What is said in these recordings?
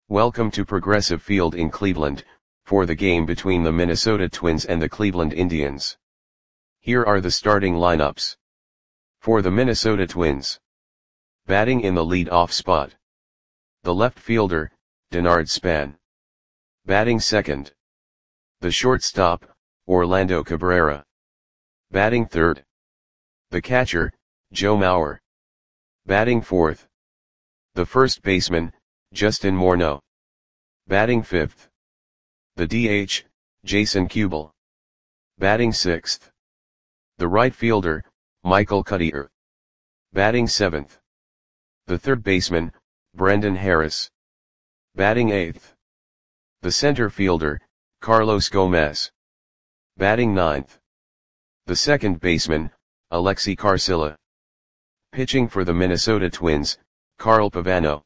Welcome to Progressive Field in Cleveland, for the game between the Minnesota Twins and the Cleveland Indians. Here are the starting lineups. For the Minnesota Twins. Batting in the lead-off spot. The left fielder, Denard Span. Batting second. The shortstop, Orlando Cabrera. Batting third. The catcher, Joe Mauer. Batting fourth. The first baseman, Justin Morneau. Batting fifth. The DH, Jason Kubel. Batting sixth. The right fielder, Michael Cuddyer. Batting seventh. The third baseman, Brendan Harris. Batting eighth. The center fielder, Carlos Gomez. Batting ninth. The second baseman, Alexi Carcilla. Pitching for the Minnesota Twins, Carl Pavano.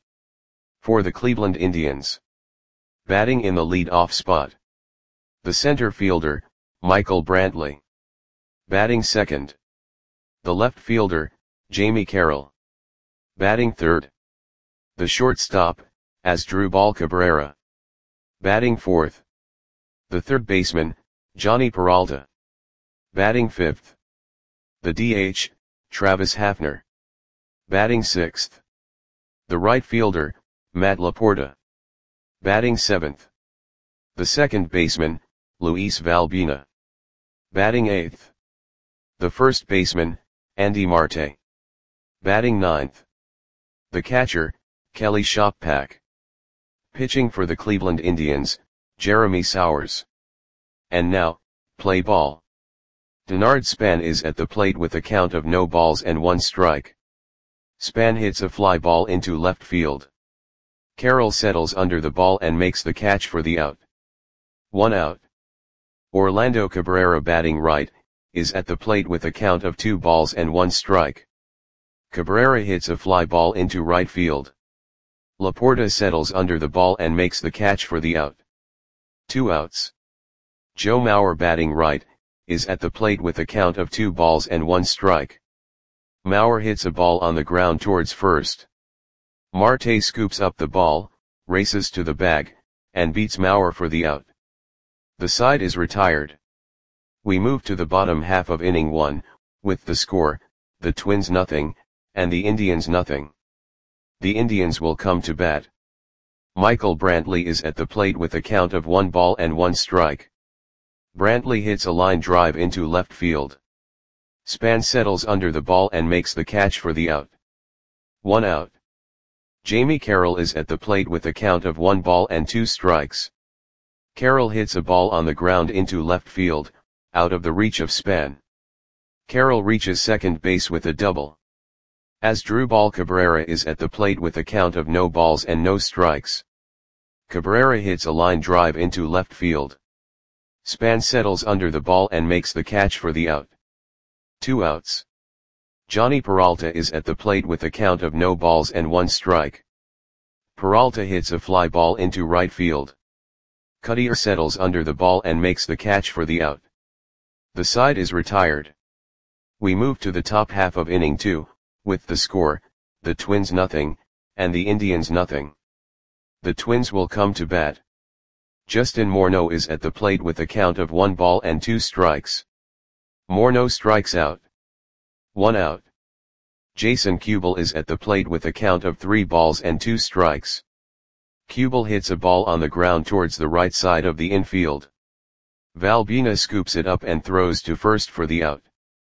For the Cleveland Indians. Batting in the lead-off spot. The center fielder, Michael Brantley. Batting second. The left fielder, Jamie Carroll. Batting third. The shortstop, Asdrubal Cabrera. Batting fourth. The third baseman, Johnny Peralta. Batting fifth. The DH, Travis Hafner. Batting sixth. The right fielder, Matt Laporta. Batting seventh. The second baseman, Luis Valbina. Batting eighth. The first baseman, Andy Marte. Batting ninth. The catcher, Kelly Shoppak. Pitching for the Cleveland Indians, Jeremy Sowers. And now, play ball. Denard Span is at the plate with a count of no balls and one strike. Span hits a fly ball into left field. Carroll settles under the ball and makes the catch for the out. 1 out. Orlando Cabrera, batting right, is at the plate with a count of 2 balls and 1 strike. Cabrera hits a fly ball into right field. Laporta settles under the ball and makes the catch for the out. 2 outs. Joe Mauer, batting right, is at the plate with a count of 2 balls and 1 strike. Mauer hits a ball on the ground towards first. Marte scoops up the ball, races to the bag, and beats Mauer for the out. The side is retired. We move to the bottom half of inning 1, with the score, the Twins nothing, and the Indians nothing. The Indians will come to bat. Michael Brantley is at the plate with a count of 1 ball and 1 strike. Brantley hits a line drive into left field. Span settles under the ball and makes the catch for the out. 1 out. Jamie Carroll is at the plate with a count of 1 ball and 2 strikes. Carroll hits a ball on the ground into left field, out of the reach of Span. Carroll reaches second base with a double. Asdrubal Cabrera is at the plate with a count of no balls and no strikes. Cabrera hits a line drive into left field. Span settles under the ball and makes the catch for the out. 2 outs. Johnny Peralta is at the plate with a count of no balls and 1 strike. Peralta hits a fly ball into right field. Cuddyer settles under the ball and makes the catch for the out. The side is retired. We move to the top half of inning 2, with the score, the Twins nothing, and the Indians nothing. The Twins will come to bat. Justin Morneau is at the plate with a count of 1 ball and 2 strikes. Morneau strikes out. 1 out. Jason Kubel is at the plate with a count of 3 balls and 2 strikes. Kubel hits a ball on the ground towards the right side of the infield. Valbina scoops it up and throws to first for the out.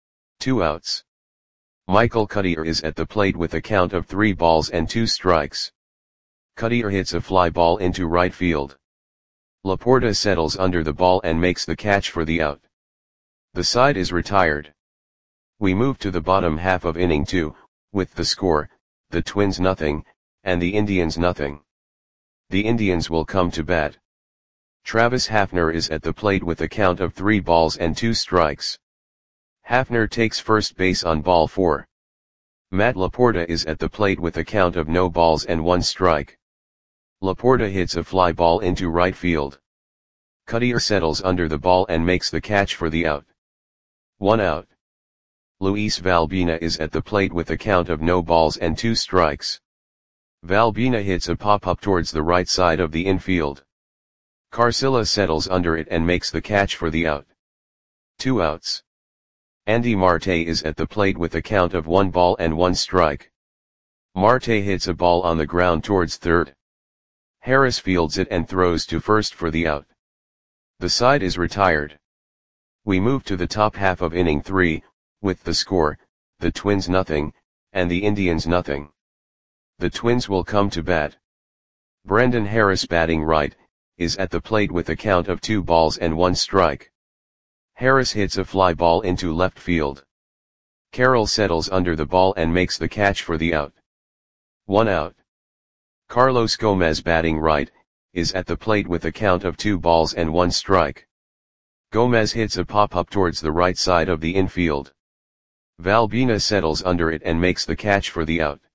2 outs. Michael Cuddyer is at the plate with a count of 3 balls and 2 strikes. Cuddyer hits a fly ball into right field. Laporta settles under the ball and makes the catch for the out. The side is retired. We move to the bottom half of inning 2, with the score, the Twins nothing, and the Indians nothing. The Indians will come to bat. Travis Hafner is at the plate with a count of 3 balls and 2 strikes. Hafner takes first base on ball 4. Matt Laporta is at the plate with a count of no balls and 1 strike. Laporta hits a fly ball into right field. Cuddyer settles under the ball and makes the catch for the out. 1 out. Luis Valbina is at the plate with a count of no balls and 2 strikes. Valbina hits a pop-up towards the right side of the infield. Carcilla settles under it and makes the catch for the out. 2 outs. Andy Marte is at the plate with a count of 1 ball and 1 strike. Marte hits a ball on the ground towards third. Harris fields it and throws to first for the out. The side is retired. We move to the top half of inning 3, with the score, the Twins nothing, and the Indians nothing. The Twins will come to bat. Brendan Harris, batting right, is at the plate with a count of 2 balls and 1 strike. Harris hits a fly ball into left field. Carroll settles under the ball and makes the catch for the out. 1 out. Carlos Gomez, batting right, is at the plate with a count of 2 balls and 1 strike. Gomez hits a pop-up towards the right side of the infield. Valbina settles under it and makes the catch for the out.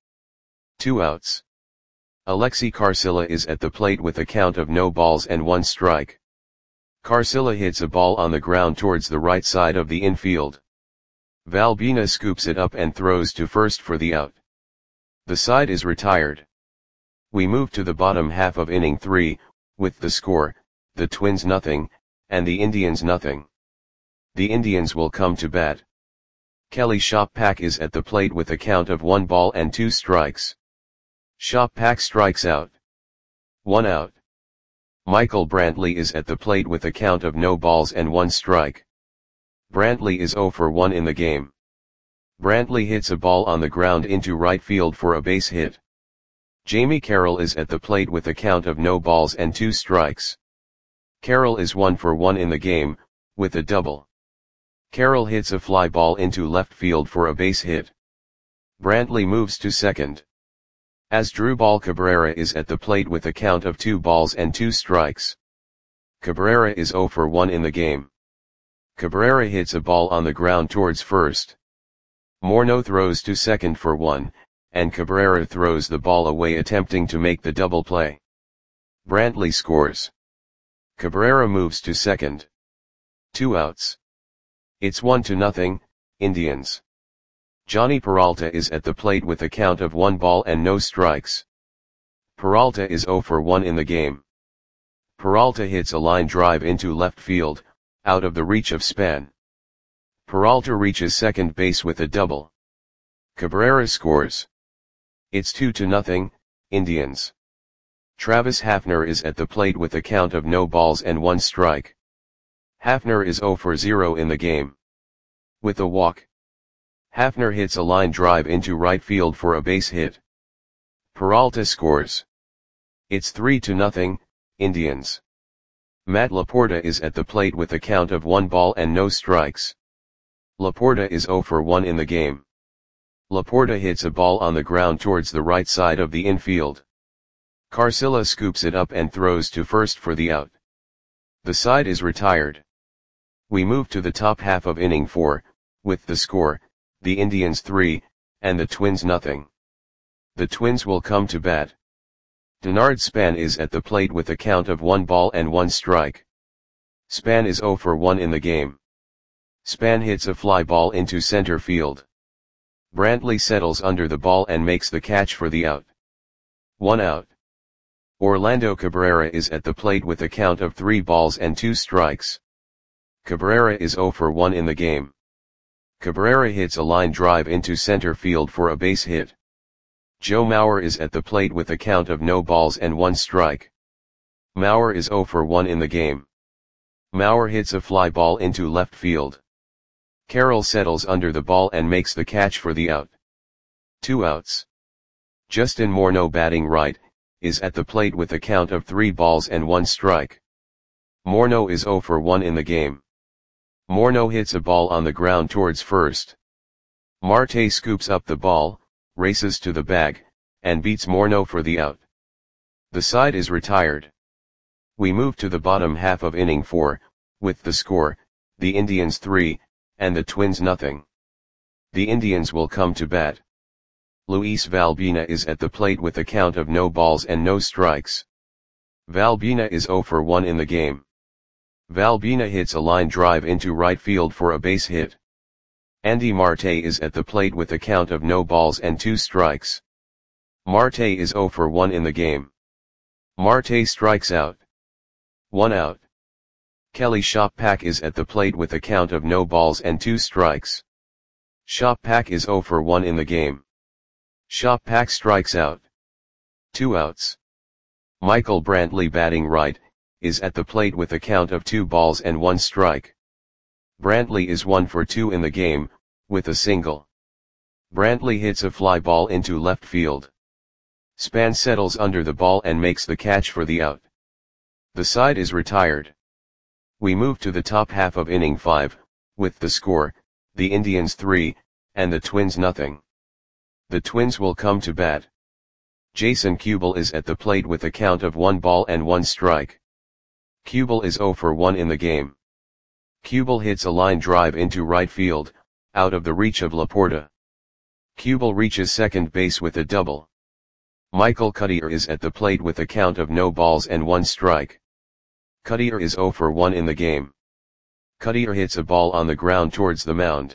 2 outs. Alexi Carcilla is at the plate with a count of no balls and 1 strike. Carcilla hits a ball on the ground towards the right side of the infield. Valbina scoops it up and throws to first for the out. The side is retired. We move to the bottom half of inning 3, with the score, the Twins nothing, and the Indians nothing. The Indians will come to bat. Kelly Shoppak is at the plate with a count of 1 ball and 2 strikes. Shoppak strikes out. 1 out. Michael Brantley is at the plate with a count of no balls and 1 strike. Brantley is 0 for 1 in the game. Brantley hits a ball on the ground into right field for a base hit. Jamie Carroll is at the plate with a count of no balls and 2 strikes. Carroll is 1 for 1 in the game, with a double. Carroll hits a fly ball into left field for a base hit. Brantley moves to second. Asdrubal Cabrera is at the plate with a count of 2 balls and 2 strikes. Cabrera is 0 for 1 in the game. Cabrera hits a ball on the ground towards first. Morneau throws to second for 1, and Cabrera throws the ball away attempting to make the double play. Brantley scores. Cabrera moves to second. 2 outs. It's 1-0, Indians. Johnny Peralta is at the plate with a count of 1 ball and no strikes. Peralta is 0 for 1 in the game. Peralta hits a line drive into left field, out of the reach of Span. Peralta reaches second base with a double. Cabrera scores. It's 2-0, Indians. Travis Hafner is at the plate with a count of no balls and 1 strike. Hafner is 0 for 0 in the game. With a walk. Hafner hits a line drive into right field for a base hit. Peralta scores. It's 3-0, Indians. Matt Laporta is at the plate with a count of 1 ball and no strikes. Laporta is 0 for 1 in the game. Laporta hits a ball on the ground towards the right side of the infield. Carcilla scoops it up and throws to first for the out. The side is retired. We move to the top half of inning 4, with the score, the Indians 3, and the Twins nothing. The Twins will come to bat. Denard Span is at the plate with a count of 1 ball and 1 strike. Span is 0 for 1 in the game. Span hits a fly ball into center field. Brantley settles under the ball and makes the catch for the out. 1 out. Orlando Cabrera is at the plate with a count of 3 balls and 2 strikes. Cabrera is 0 for 1 in the game. Cabrera hits a line drive into center field for a base hit. Joe Mauer is at the plate with a count of no balls and 1 strike. Mauer is 0 for 1 in the game. Mauer hits a fly ball into left field. Carroll settles under the ball and makes the catch for the out. 2 outs. Justin Morneau, batting right, is at the plate with a count of 3 balls and 1 strike. Morneau is 0 for 1 in the game. Morneau hits a ball on the ground towards first. Marte scoops up the ball, races to the bag, and beats Morneau for the out. The side is retired. We move to the bottom half of inning 4, with the score, the Indians 3, and the Twins nothing. The Indians will come to bat. Luis Valbina is at the plate with a count of no balls and no strikes. Valbina is 0 for 1 in the game. Valbina hits a line drive into right field for a base hit. Andy Marte is at the plate with a count of no balls and 2 strikes. Marte is 0 for 1 in the game. Marte strikes out. 1 out. Kelly Shoppak is at the plate with a count of no balls and 2 strikes. Shoppak is 0 for 1 in the game. Shoppak strikes out. 2 outs. Michael Brantley batting right, is at the plate with a count of 2 balls and 1 strike. Brantley is 1 for 2 in the game, with a single. Brantley hits a fly ball into left field. Span settles under the ball and makes the catch for the out. The side is retired. We move to the top half of inning 5, with the score, the Indians 3, and the Twins nothing. The Twins will come to bat. Jason Kubel is at the plate with a count of 1 ball and 1 strike. Kubel is 0 for 1 in the game. Kubel hits a line drive into right field, out of the reach of Laporta. Kubel reaches second base with a double. Michael Cuddyer is at the plate with a count of no balls and 1 strike. Cuddyer is 0 for 1 in the game. Cuddyer hits a ball on the ground towards the mound.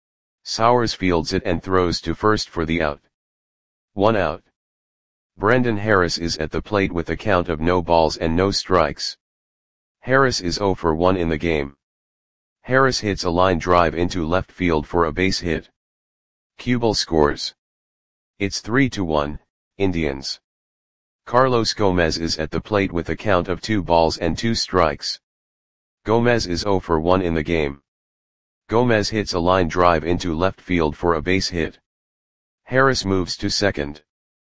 Sowers fields it and throws to first for the out. 1 out. Brendan Harris is at the plate with a count of no balls and no strikes. Harris is 0 for 1 in the game. Harris hits a line drive into left field for a base hit. Kubel scores. It's 3-1, Indians. Carlos Gomez is at the plate with a count of 2 balls and 2 strikes. Gomez is 0 for 1 in the game. Gomez hits a line drive into left field for a base hit. Harris moves to second.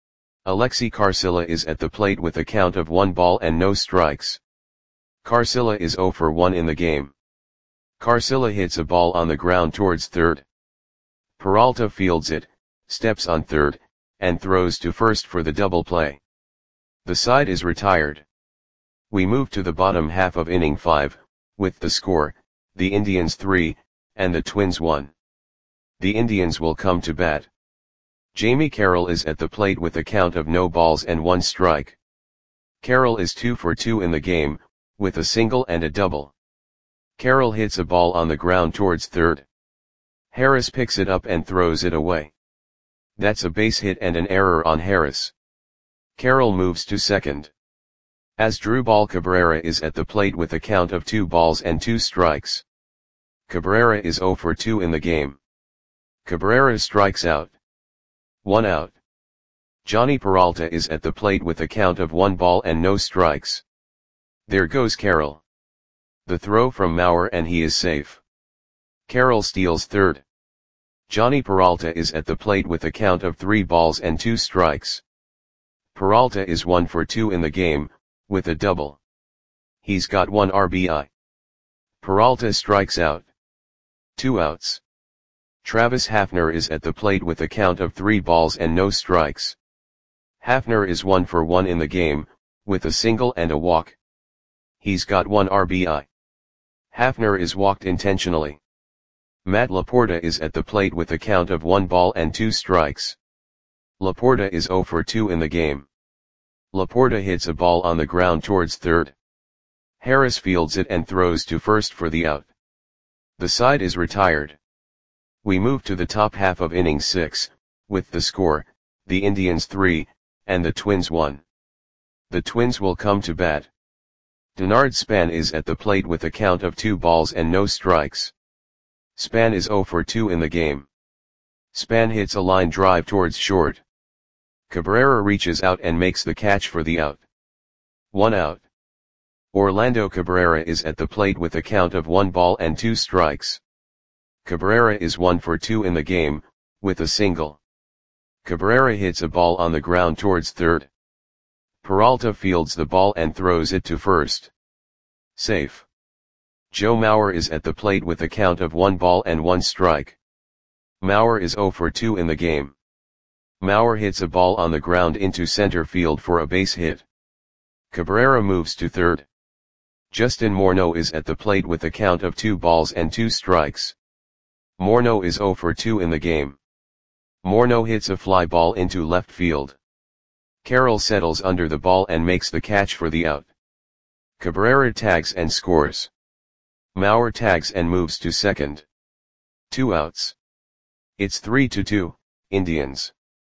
Alexi Carcilla is at the plate with a count of 1 ball and no strikes. Carcilla is 0 for 1 in the game. Carcilla hits a ball on the ground towards third. Peralta fields it, steps on third, and throws to first for the double play. The side is retired. We move to the bottom half of inning 5, with the score, the Indians 3, and the Twins 1. The Indians will come to bat. Jamie Carroll is at the plate with a count of no balls and 1 strike. Carroll is 2 for 2 in the game, with a single and a double. Carroll hits a ball on the ground towards third. Harris picks it up and throws it away. That's a base hit and an error on Harris. Carroll moves to second. Asdrubal Cabrera is at the plate with a count of 2 balls and 2 strikes. Cabrera is 0 for 2 in the game. Cabrera strikes out. 1 out. Johnny Peralta is at the plate with a count of 1 ball and no strikes. There goes Carroll. The throw from Mauer and he is safe. Carroll steals third. Johnny Peralta is at the plate with a count of 3 balls and 2 strikes. Peralta is 1 for 2 in the game, with a double. He's got 1 RBI. Peralta strikes out. 2 outs. Travis Hafner is at the plate with a count of 3 balls and no strikes. Hafner is 1 for 1 in the game, with a single and a walk. He's got 1 RBI. Hafner is walked intentionally. Matt Laporta is at the plate with a count of 1 ball and 2 strikes. Laporta is 0 for 2 in the game. Laporta hits a ball on the ground towards third. Harris fields it and throws to first for the out. The side is retired. We move to the top half of inning 6, with the score, the Indians 3, and the Twins 1. The Twins will come to bat. Denard Span is at the plate with a count of 2 balls and no strikes. Span is 0 for 2 in the game. Span hits a line drive towards short. Cabrera reaches out and makes the catch for the out. 1 out. Orlando Cabrera is at the plate with a count of 1 ball and 2 strikes. Cabrera is 1 for 2 in the game, with a single. Cabrera hits a ball on the ground towards third. Peralta fields the ball and throws it to first. Safe. Joe Mauer is at the plate with a count of 1 ball and 1 strike. Mauer is 0 for 2 in the game. Mauer hits a ball on the ground into center field for a base hit. Cabrera moves to third. Justin Morneau is at the plate with a count of 2 balls and 2 strikes. Morneau is 0 for 2 in the game. Morneau hits a fly ball into left field. Carroll settles under the ball and makes the catch for the out. Cabrera tags and scores. Mauer tags and moves to second. 2 outs. It's 3-2, Indians.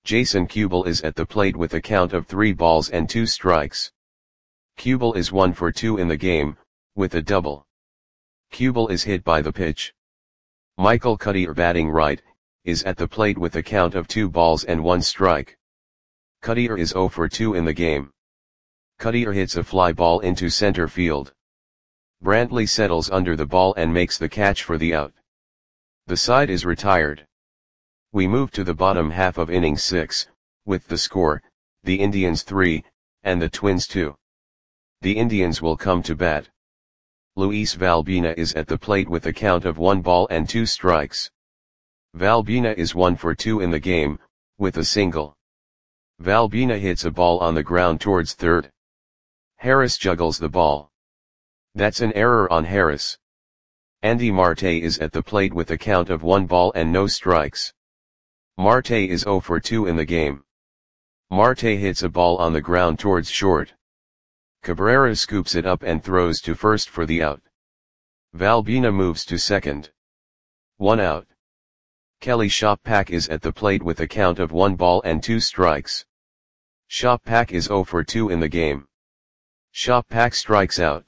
Jason Kubel is at the plate with a count of 3 balls and 2 strikes. Kubel is 1 for 2 in the game, with a double. Kubel is hit by the pitch. Michael Cuddyer, batting right, is at the plate with a count of 2 balls and 1 strike. Cuddyer is 0 for 2 in the game. Cuddyer hits a fly ball into center field. Brantley settles under the ball and makes the catch for the out. The side is retired. We move to the bottom half of inning 6, with the score, the Indians 3, and the Twins 2. The Indians will come to bat. Luis Valbuena is at the plate with a count of 1 ball and 2 strikes. Valbuena is 1 for 2 in the game, with a single. Valbuena hits a ball on the ground towards third. Harris juggles the ball. That's an error on Harris. Andy Marte is at the plate with a count of 1 ball and no strikes. Marte is 0 for 2 in the game. Marte hits a ball on the ground towards short. Cabrera scoops it up and throws to first for the out. Valbuena moves to second. 1 out. Kelly Shopak is at the plate with a count of 1 ball and 2 strikes. Shopak is 0 for 2 in the game. Shopak strikes out.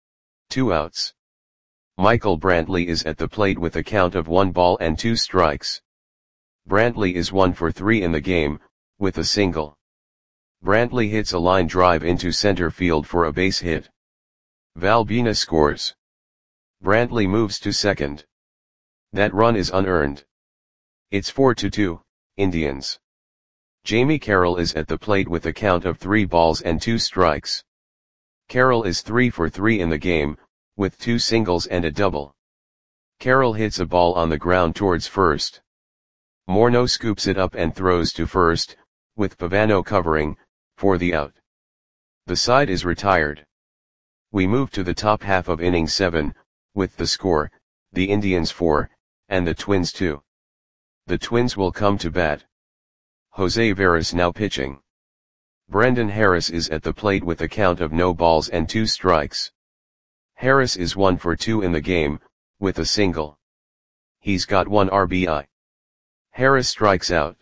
2 outs. Michael Brantley is at the plate with a count of 1 ball and 2 strikes. Brantley is 1 for 3 in the game, with a single. Brantley hits a line drive into center field for a base hit. Valbuena scores. Brantley moves to second. That run is unearned. It's 4-2, Indians. Jamie Carroll is at the plate with a count of 3 balls and 2 strikes. Carroll is 3 for 3 in the game, with 2 singles and a double. Carroll hits a ball on the ground towards first. Morneau scoops it up and throws to first, with Pavano covering, for the out. The side is retired. We move to the top half of inning 7, with the score, the Indians 4, and the Twins 2. The Twins will come to bat. Jose Veras now pitching. Brendan Harris is at the plate with a count of no balls and 2 strikes. Harris is 1 for 2 in the game, with a single. He's got 1 RBI. Harris strikes out.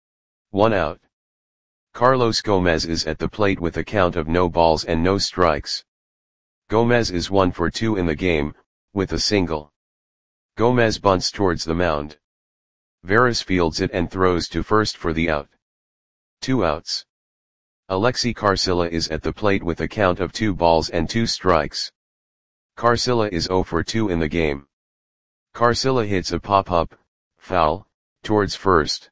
1 out. Carlos Gomez is at the plate with a count of no balls and no strikes. Gomez is 1 for 2 in the game, with a single. Gomez bunts towards the mound. Veras fields it and throws to first for the out. 2 outs. Alexi Carcilla is at the plate with a count of 2 balls and 2 strikes. Carcilla is 0 for 2 in the game. Carcilla hits a pop-up, foul, towards first.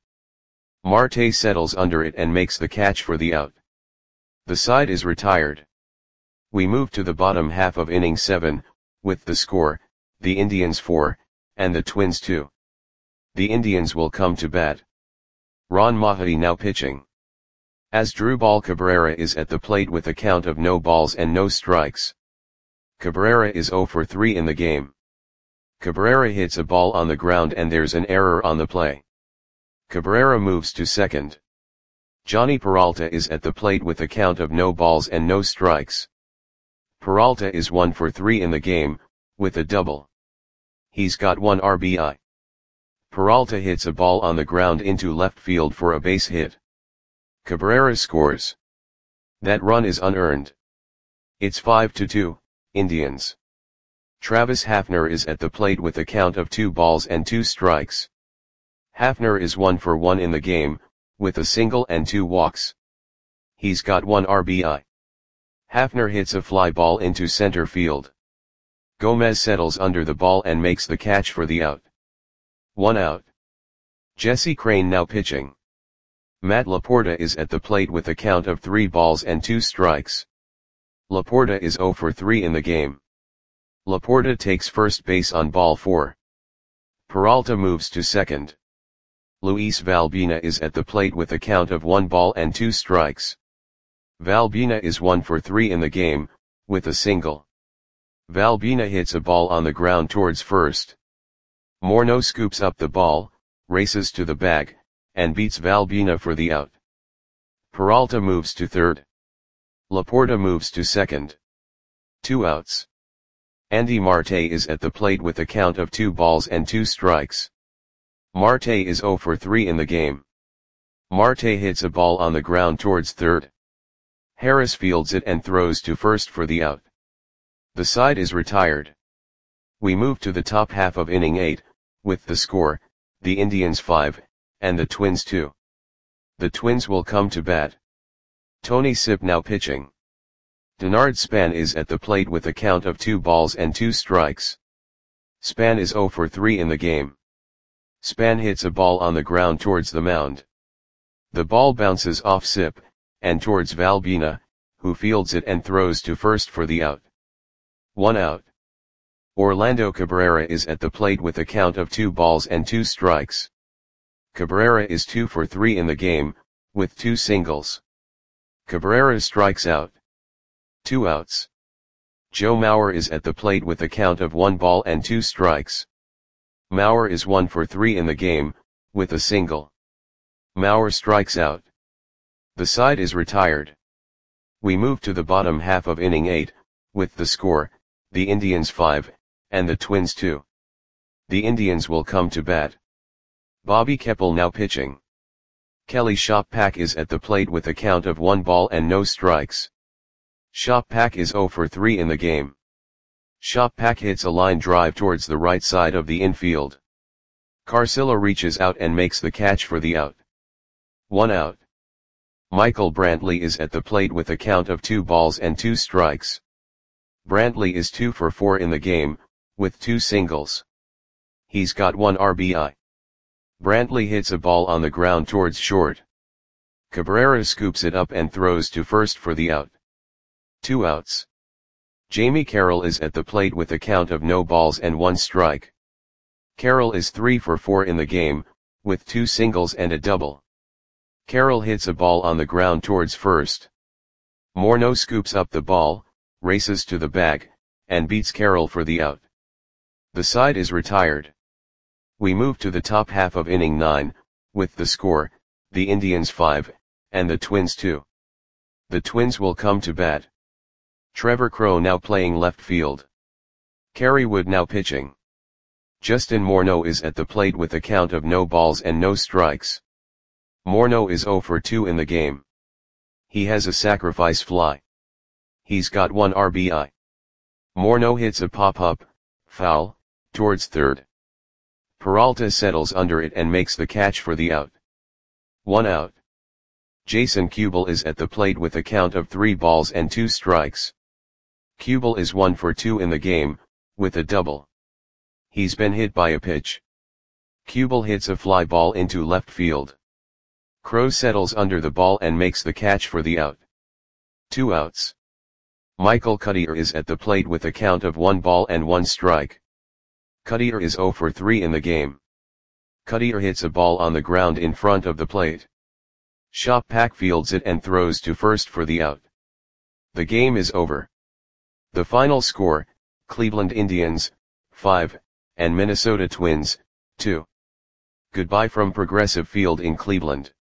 Marte settles under it and makes the catch for the out. The side is retired. We move to the bottom half of inning 7, with the score, the Indians 4, and the Twins 2. The Indians will come to bat. Ron Mahay now pitching. Asdrubal Cabrera is at the plate with a count of no balls and no strikes. Cabrera is 0 for 3 in the game. Cabrera hits a ball on the ground and there's an error on the play. Cabrera moves to second. Johnny Peralta is at the plate with a count of no balls and no strikes. Peralta is 1 for 3 in the game, with a double. He's got 1 RBI. Peralta hits a ball on the ground into left field for a base hit. Cabrera scores. That run is unearned. It's 5-2, Indians. Travis Hafner is at the plate with a count of 2 balls and 2 strikes. Hafner is 1 for 1 in the game, with a single and 2 walks. He's got 1 RBI. Hafner hits a fly ball into center field. Gomez settles under the ball and makes the catch for the out. 1 out. Jesse Crane now pitching. Matt Laporta is at the plate with a count of 3 balls and 2 strikes. Laporta is 0 for 3 in the game. Laporta takes first base on ball 4. Peralta moves to second. Luis Valbuena is at the plate with a count of 1 ball and 2 strikes. Valbuena is 1 for 3 in the game, with a single. Valbuena hits a ball on the ground towards first. Morneau scoops up the ball, races to the bag, and beats Valbuena for the out. Peralta moves to third. Laporta moves to second. 2 outs. Andy Marte is at the plate with a count of 2 balls and 2 strikes. Marte is 0 for 3 in the game. Marte hits a ball on the ground towards third. Harris fields it and throws to first for the out. The side is retired. We move to the top half of inning 8, with the score, the Indians 5, and the Twins 2. The Twins will come to bat. Tony Sipp now pitching. Denard Span is at the plate with a count of 2 balls and 2 strikes. Span is 0 for 3 in the game. Span hits a ball on the ground towards the mound. The ball bounces off Sipp, and towards Valbuena, who fields it and throws to first for the out. 1 out. Orlando Cabrera is at the plate with a count of 2 balls and 2 strikes. Cabrera is 2 for 3 in the game, with 2 singles. Cabrera strikes out. 2 outs. Joe Mauer is at the plate with a count of 1 ball and 2 strikes. Mauer is 1 for 3 in the game, with a single. Mauer strikes out. The side is retired. We move to the bottom half of inning 8, with the score, the Indians 5, and the Twins 2. The Indians will come to bat. Bobby Keppel now pitching. Kelly Shoppak is at the plate with a count of 1 ball and no strikes. Shoppak is 0 for 3 in the game. Shoppak hits a line drive towards the right side of the infield. Carcillo reaches out and makes the catch for the out. 1 out. Michael Brantley is at the plate with a count of 2 balls and 2 strikes. Brantley is 2 for 4 in the game, with 2 singles. He's got 1 RBI. Brantley hits a ball on the ground towards short. Cabrera scoops it up and throws to first for the out. 2 outs. Jamie Carroll is at the plate with a count of no balls and 1 strike. Carroll is 3 for 4 in the game, with 2 singles and a double. Carroll hits a ball on the ground towards first. Morneau scoops up the ball, races to the bag, and beats Carroll for the out. The side is retired. We move to the top half of inning 9, with the score, the Indians 5, and the Twins 2. The Twins will come to bat. Trevor Crowe now playing left field. Kerry Wood now pitching. Justin Morneau is at the plate with a count of no balls and no strikes. Morneau is 0 for 2 in the game. He has a sacrifice fly. He's got 1 RBI. Morneau hits a pop-up, foul, towards third. Peralta settles under it and makes the catch for the out. 1 out. Jason Kubel is at the plate with a count of 3 balls and 2 strikes. Kubel is 1 for 2 in the game, with a double. He's been hit by a pitch. Kubel hits a fly ball into left field. Crowe settles under the ball and makes the catch for the out. 2 outs. Michael Cuddyer is at the plate with a count of 1 ball and 1 strike. Cuddyer is 0 for 3 in the game. Cuddyer hits a ball on the ground in front of the plate. Shoppak fields it and throws to first for the out. The game is over. The final score, Cleveland Indians, 5, and Minnesota Twins, 2. Goodbye from Progressive Field in Cleveland.